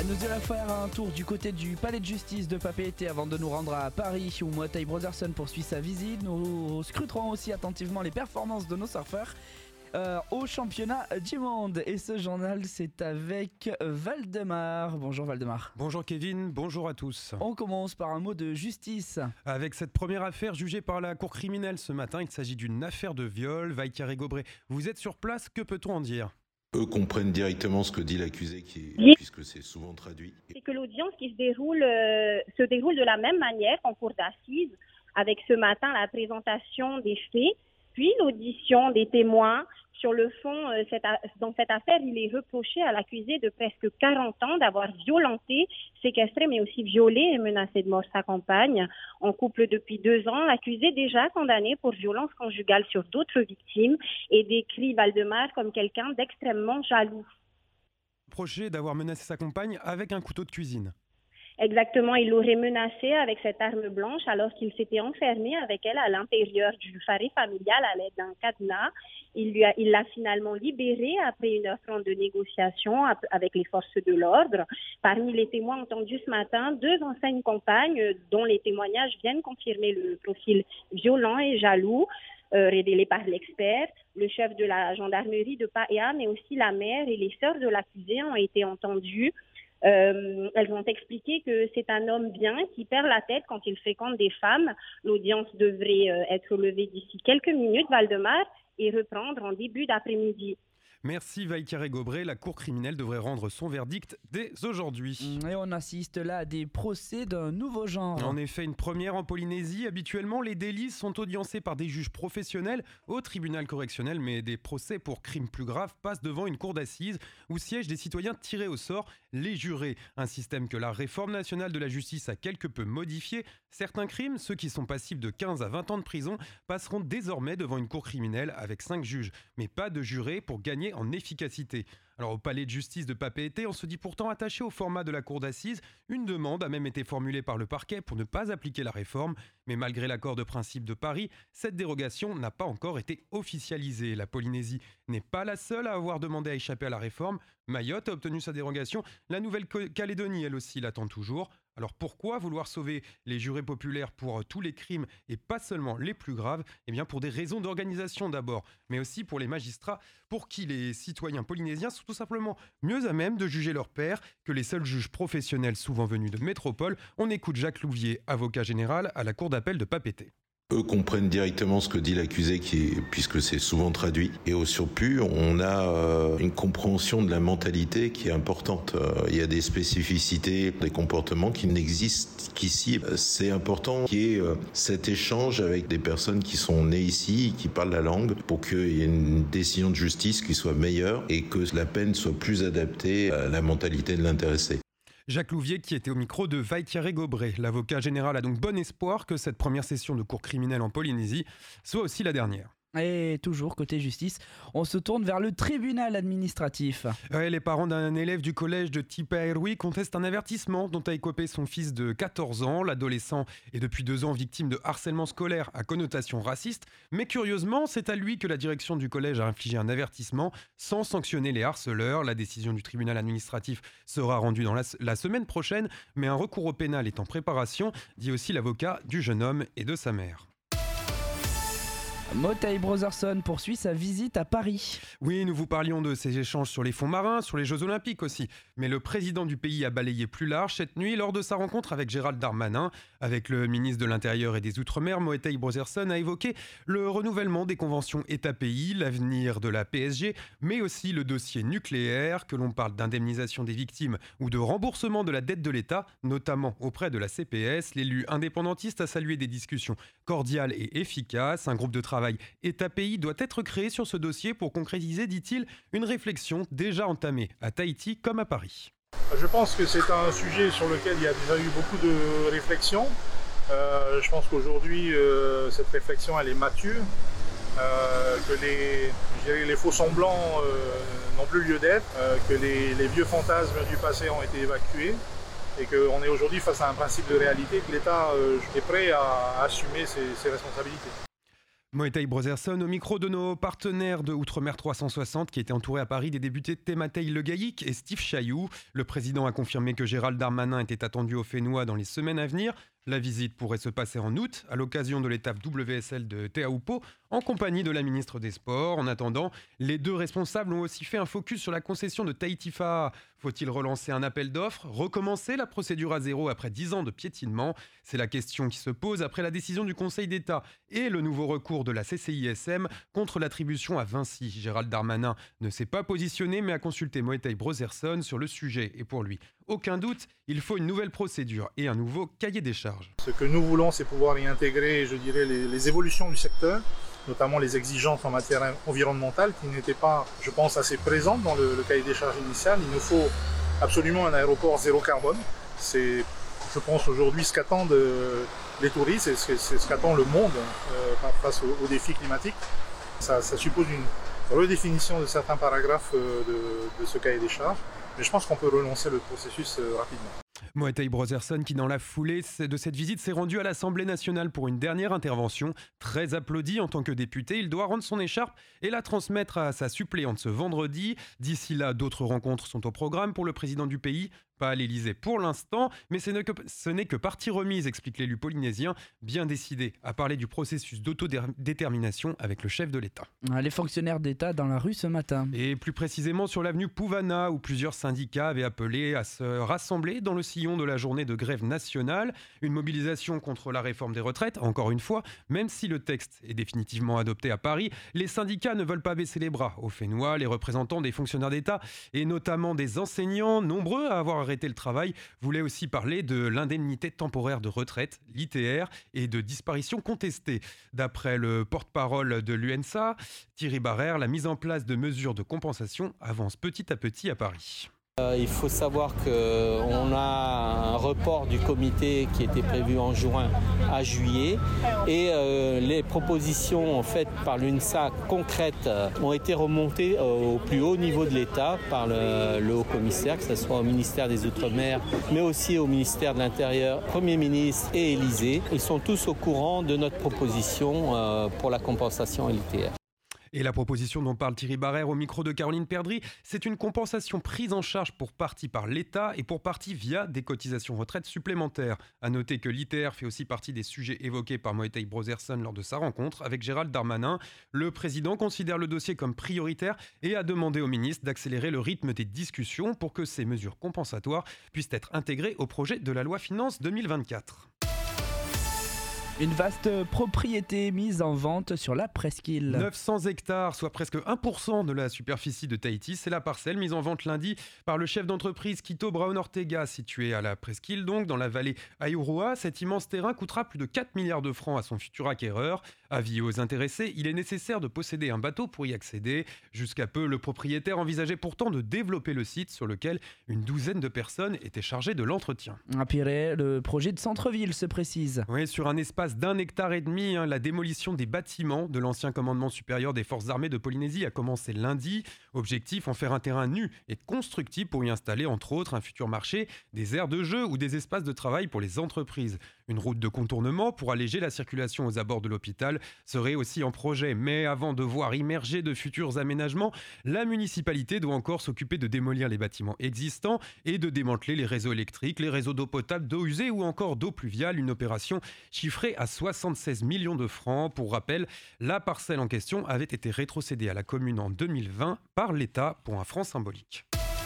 Nous allons faire un tour du côté du palais de justice de Papeete avant de nous rendre à Paris où Motaï Brotherson poursuit sa visite. Nous scruterons aussi attentivement les performances de nos surfeurs au championnat du monde. Et ce journal, c'est avec Valdemar. Bonjour Valdemar. Bonjour Kevin, bonjour à tous. On commence par un mot de justice. Avec cette première affaire jugée par la cour criminelle ce matin, il s'agit d'une affaire de viol. Vaikare Gobré, vous êtes sur place, que peut-on en dire ? Eux comprennent directement ce que dit l'accusé, puisque c'est souvent traduit. C'est que l'audience qui se déroule de la même manière qu'en cour d'assises, avec ce matin la présentation des faits, puis l'audition des témoins. Sur le fond, dans cette affaire, il est reproché à l'accusé de presque 40 ans d'avoir violenté, séquestré, mais aussi violé et menacé de mort sa compagne. En couple depuis 2 ans, l'accusé déjà condamné pour violence conjugale sur d'autres victimes et décrit Valdemar comme quelqu'un d'extrêmement jaloux. Reproché d'avoir menacé sa compagne avec un couteau de cuisine. Exactement, il l'aurait menacée avec cette arme blanche alors qu'il s'était enfermé avec elle à l'intérieur du faré familial à l'aide d'un cadenas. Il l'a finalement libérée après 1h30 de négociation avec les forces de l'ordre. Parmi les témoins entendus ce matin, 2 anciennes compagnes dont les témoignages viennent confirmer le profil violent et jaloux révélé par l'expert. Le chef de la gendarmerie de Paea, mais aussi la mère et les sœurs de l'accusé ont été entendues. Elles ont expliqué que c'est un homme bien qui perd la tête quand il fréquente des femmes. L'audience devrait être levée d'ici quelques minutes, Valdemar, et reprendre en début d'après-midi. Merci Vaikare Gobré, la cour criminelle devrait rendre son verdict dès aujourd'hui. Et on assiste là à des procès d'un nouveau genre. En effet, une première en Polynésie. Habituellement, les délits sont audiencés par des juges professionnels au tribunal correctionnel, mais des procès pour crimes plus graves passent devant une cour d'assises où siègent des citoyens tirés au sort, les jurés. Un système que la réforme nationale de la justice a quelque peu modifié. Certains crimes, ceux qui sont passibles de 15 à 20 ans de prison, passeront désormais devant une cour criminelle avec 5 juges, mais pas de jurés pour gagner en efficacité. Alors au palais de justice de Papeete, on se dit pourtant attaché au format de la cour d'assises. Une demande a même été formulée par le parquet pour ne pas appliquer la réforme, mais malgré l'accord de principe de Paris, cette dérogation n'a pas encore été officialisée. La Polynésie n'est pas la seule à avoir demandé à échapper à la réforme. Mayotte a obtenu sa dérogation, la Nouvelle-Calédonie elle aussi l'attend toujours. Alors pourquoi vouloir sauver les jurés populaires pour tous les crimes et pas seulement les plus graves ? Eh bien pour des raisons d'organisation d'abord, mais aussi pour les magistrats, pour qui les citoyens polynésiens sont tout simplement mieux à même de juger leurs pairs que les seuls juges professionnels souvent venus de métropole. On écoute Jacques Louvier, avocat général à la cour d'appel de Papeete. Eux comprennent directement ce que dit l'accusé, puisque c'est souvent traduit. Et au surplus, on a une compréhension de la mentalité qui est importante. Il y a des spécificités, des comportements qui n'existent qu'ici. C'est important qu'il y ait cet échange avec des personnes qui sont nées ici, qui parlent la langue, pour qu'il y ait une décision de justice qui soit meilleure et que la peine soit plus adaptée à la mentalité de l'intéressé. Jacques Louvier qui était au micro de Vaikare Gobré. L'avocat général a donc bon espoir que cette première session de cour criminelle en Polynésie soit aussi la dernière. Et toujours côté justice, on se tourne vers le tribunal administratif. Les parents d'un élève du collège de Tipaerui contestent un avertissement dont a écopé son fils de 14 ans. L'adolescent est depuis 2 ans victime de harcèlement scolaire à connotation raciste. Mais curieusement, c'est à lui que la direction du collège a infligé un avertissement sans sanctionner les harceleurs. La décision du tribunal administratif sera rendue dans la semaine prochaine, mais un recours au pénal est en préparation, dit aussi l'avocat du jeune homme et de sa mère. Motaï Brotherson poursuit sa visite à Paris. Oui, nous vous parlions de ces échanges sur les fonds marins, sur les Jeux Olympiques aussi. Mais le président du pays a balayé plus large cette nuit lors de sa rencontre avec Gérald Darmanin. Avec le ministre de l'Intérieur et des Outre-mer, Motaï Brotherson a évoqué le renouvellement des conventions État-pays, l'avenir de la PSG, mais aussi le dossier nucléaire, que l'on parle d'indemnisation des victimes ou de remboursement de la dette de l'État, notamment auprès de la CPS. L'élu indépendantiste a salué des discussions cordiales et efficaces. Un groupe de travail État-pays doit être créé sur ce dossier pour concrétiser, dit-il, une réflexion déjà entamée à Tahiti comme à Paris. Je pense que c'est un sujet sur lequel il y a déjà eu beaucoup de réflexions. Je pense qu'aujourd'hui, cette réflexion elle est mature, que les faux semblants n'ont plus lieu d'être, que les vieux fantasmes du passé ont été évacués et qu'on est aujourd'hui face à un principe de réalité, que l'État est prêt à assumer ses responsabilités. Muay Thai Brotherson au micro de nos partenaires de Outremer 360 qui étaient entourés à Paris des députés Thématei Le Gaïc et Steve Chailloux. Le président a confirmé que Gérald Darmanin était attendu au Fénois dans les semaines à venir. La visite pourrait se passer en août, à l'occasion de l'étape WSL de Teahupo, en compagnie de la ministre des Sports. En attendant, les deux responsables ont aussi fait un focus sur la concession de Tahiti-Faa. Faut-il relancer un appel d'offres, recommencer la procédure à zéro après 10 ans de piétinement ? C'est la question qui se pose après la décision du Conseil d'État et le nouveau recours de la CCISM contre l'attribution à Vinci. Gérald Darmanin ne s'est pas positionné mais a consulté Muay Thai Brotherson sur le sujet. Et pour lui, aucun doute, il faut une nouvelle procédure et un nouveau cahier des charges. Ce que nous voulons, c'est pouvoir y intégrer, je dirais, les évolutions du secteur, notamment les exigences en matière environnementale qui n'étaient pas, je pense, assez présentes dans le cahier des charges initial. Il nous faut absolument un aéroport zéro carbone. C'est, je pense, aujourd'hui ce qu'attendent les touristes et c'est ce qu'attend le monde face aux défis climatiques. Ça suppose une redéfinition de certains paragraphes de ce cahier des charges. Mais je pense qu'on peut relancer le processus rapidement. Muay Thai Brotherson qui dans la foulée de cette visite s'est rendu à l'Assemblée nationale pour une dernière intervention. Très applaudi en tant que député, il doit rendre son écharpe et la transmettre à sa suppléante ce vendredi. D'ici là, d'autres rencontres sont au programme pour le président du pays. Pas à l'Elysée pour l'instant, mais ce n'est que partie remise, explique l'élu polynésien, bien décidé à parler du processus d'autodétermination avec le chef de l'État. Les fonctionnaires d'État dans la rue ce matin. Et plus précisément sur l'avenue Pouvana, où plusieurs syndicats avaient appelé à se rassembler dans le sillon de la journée de grève nationale. Une mobilisation contre la réforme des retraites, encore une fois, même si le texte est définitivement adopté à Paris, les syndicats ne veulent pas baisser les bras. Au Fénois, les représentants des fonctionnaires d'État, et notamment des enseignants, nombreux à avoir arrêté le travail, voulait aussi parler de l'indemnité temporaire de retraite, l'ITR, et de disparition contestée. D'après le porte-parole de l'UNSA, Thierry Barrère, la mise en place de mesures de compensation avance petit à petit à Paris. Il faut savoir qu'on a un report du comité qui était prévu en juin à juillet et les propositions faites par l'UNSA concrètes ont été remontées au plus haut niveau de l'État par le haut commissaire, que ce soit au ministère des Outre-mer mais aussi au ministère de l'Intérieur, Premier ministre et Élysée. Ils sont tous au courant de notre proposition pour la compensation à l'ITR. Et la proposition dont parle Thierry Barrère au micro de Caroline Perdry, c'est une compensation prise en charge pour partie par l'État et pour partie via des cotisations retraite supplémentaires. A noter que l'ITR fait aussi partie des sujets évoqués par Muay Thai Brotherson lors de sa rencontre avec Gérald Darmanin. Le président considère le dossier comme prioritaire et a demandé au ministre d'accélérer le rythme des discussions pour que ces mesures compensatoires puissent être intégrées au projet de la loi Finances 2024. Une vaste propriété mise en vente sur la presqu'île. 900 hectares, soit presque 1% de la superficie de Tahiti. C'est la parcelle mise en vente lundi par le chef d'entreprise Quito Brown Ortega, situé à la presqu'île, donc dans la vallée Aiurua. Cet immense terrain coûtera plus de 4 milliards de francs à son futur acquéreur. Avis aux intéressés, il est nécessaire de posséder un bateau pour y accéder. Jusqu'à peu, le propriétaire envisageait pourtant de développer le site sur lequel une douzaine de personnes étaient chargées de l'entretien. À Pirée, le projet de centre-ville se précise. Oui, sur un espace d'1,5 hectare, la démolition des bâtiments de l'ancien commandement supérieur des forces armées de Polynésie a commencé lundi. Objectif, en faire un terrain nu et constructible pour y installer entre autres un futur marché, des aires de jeu ou des espaces de travail pour les entreprises. Une route de contournement pour alléger la circulation aux abords de l'hôpital serait aussi en projet. Mais avant de voir immerger de futurs aménagements, la municipalité doit encore s'occuper de démolir les bâtiments existants et de démanteler les réseaux électriques, les réseaux d'eau potable, d'eau usée ou encore d'eau pluviale. Une opération chiffrée à 76 millions de francs. Pour rappel, la parcelle en question avait été rétrocédée à la commune en 2020 par l'État pour un franc symbolique.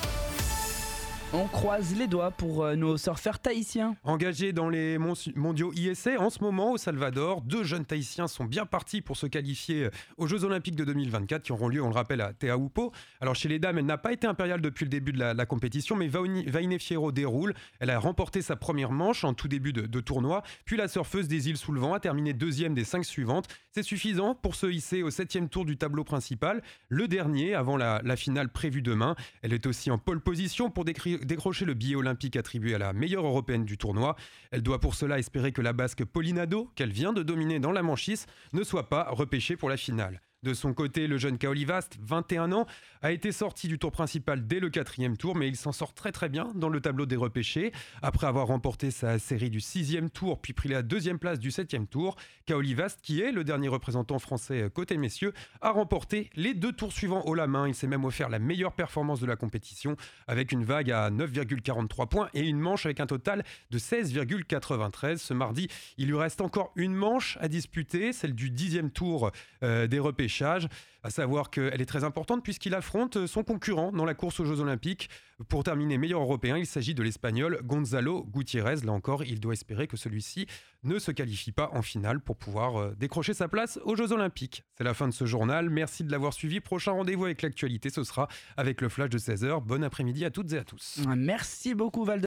On croise les doigts pour nos surfeurs tahitiens. Engagés dans les mondiaux ISA, en ce moment au Salvador, 2 jeunes tahitiens sont bien partis pour se qualifier aux Jeux Olympiques de 2024 qui auront lieu, on le rappelle, à Teahupo. Alors chez les dames, elle n'a pas été impériale depuis le début de la compétition, mais Vaine Fierro déroule. Elle a remporté sa première manche en tout début de tournoi, puis la surfeuse des îles sous le vent a terminé 2e des 5 suivantes. C'est suffisant pour se hisser au 7e tour du tableau principal, le dernier avant la finale prévue demain. Elle est aussi en pole position pour décrocher le billet olympique attribué à la meilleure européenne du tournoi. Elle doit pour cela espérer que la basque Pauline Ado, qu'elle vient de dominer dans la manchisse, ne soit pas repêchée pour la finale. De son côté, le jeune Kaoli Vast, 21 ans, a été sorti du tour principal dès le 4e tour, mais il s'en sort très très bien dans le tableau des repêchés. Après avoir remporté sa série du 6e tour, puis pris la 2e place du 7e tour, Kaoli Vast, qui est le dernier représentant français côté messieurs, a remporté les 2 tours suivants haut la main. Il s'est même offert la meilleure performance de la compétition, avec une vague à 9,43 points et une manche avec un total de 16,93. Ce mardi, il lui reste encore une manche à disputer, celle du 10e tour des repêchages. À savoir qu'elle est très importante puisqu'il affronte son concurrent dans la course aux Jeux Olympiques. Pour terminer meilleur européen, il s'agit de l'Espagnol Gonzalo Gutiérrez. Là encore, il doit espérer que celui-ci ne se qualifie pas en finale pour pouvoir décrocher sa place aux Jeux Olympiques. C'est la fin de ce journal. Merci de l'avoir suivi. Prochain rendez-vous avec l'actualité, ce sera avec le flash de 16h. Bon après-midi à toutes et à tous. Merci beaucoup Val.